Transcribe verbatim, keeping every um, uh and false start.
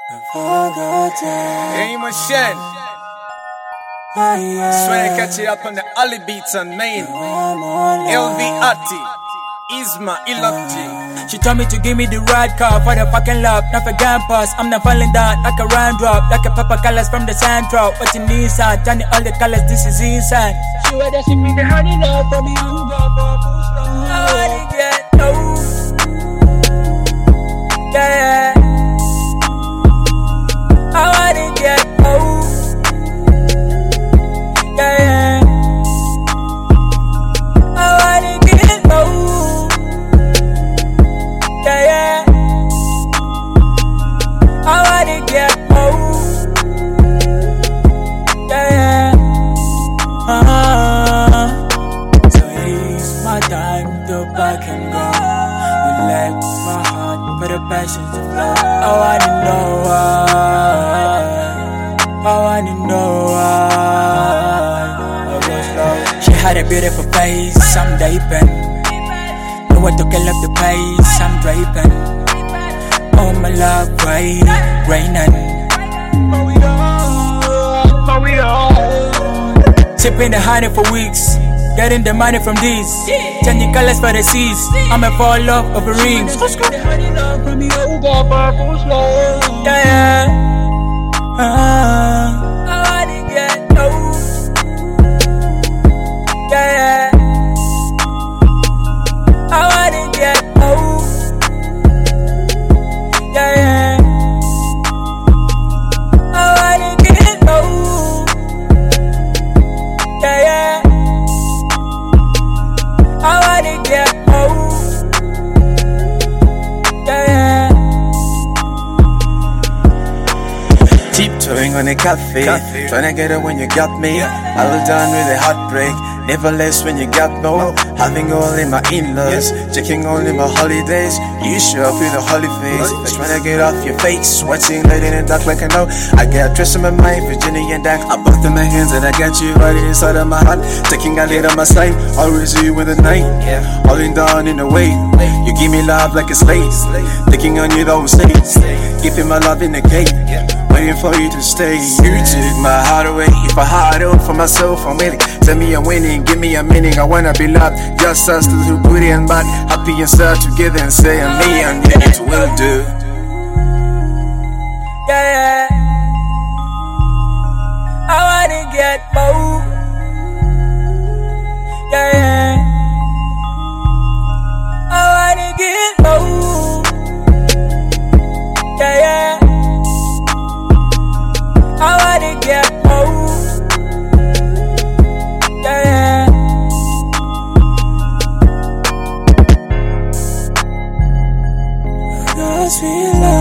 Hey, my shen. Swear to catch it up on the Ali beats on main. L V Ati, Isma, Ilokji. She told me to give me the right car for the fucking love, not for gun pass. I'm not falling down like a raindrop, like a pepper colors from the central. What's in Nissan? Turning all the colors, this is insane. She was asking me the honey love for me, who got for I wanna get no. Yeah, I wanna get no. Yeah, I wanna get no. Yeah, yeah, I wanna get more. Yeah, yeah, uh-huh. So it's my time to back and go. You let my heart for the passion to flow. I wanna know why. I wanna know why. I go slow. She had a beautiful face, I'm draping. Know what to kill up the pace, I'm draping. Oh my love, rain, raining. But we on, but we on. Sipping the honey for weeks, getting the money from these. Changing colors for the seas, I'ma fall off of a ring. Yeah, yeah. Uh, I wanna get no. Yeah, yeah. I wanna get more. Yeah, yeah. I wanna get more. Yeah, yeah. I wanna get more. Yeah, yeah. Tiptoeing on a cafe, cafe. Trying to get her when you got me. I was done with a heartbreak. Never less when you got no. Having all in my in-laws, checking all in my holidays. You show up with a holy face, just trying to get off your face. Sweating, letting it dark like I know. I got dressed in my mind, Virginia and Dak. I both in my hands and I got you right inside of my heart. Taking a lead on my side, always you with the night. Holding down in the way, you give me love like a slave. Thinking on you don't stay, giving my love in the gate. Waiting for you to stay. You took my heart away. If I hide out for myself, I'm willing. Tell me I'm winning, give me a meaning. I wanna be loved, just us two, good and bad, happy and sad together, and say I'm me and it will do. Yeah, yeah. I wanna get more. Yeah, yeah. I wanna get more. Yeah, yeah. I wanna get more. Yeah, yeah. Cause we love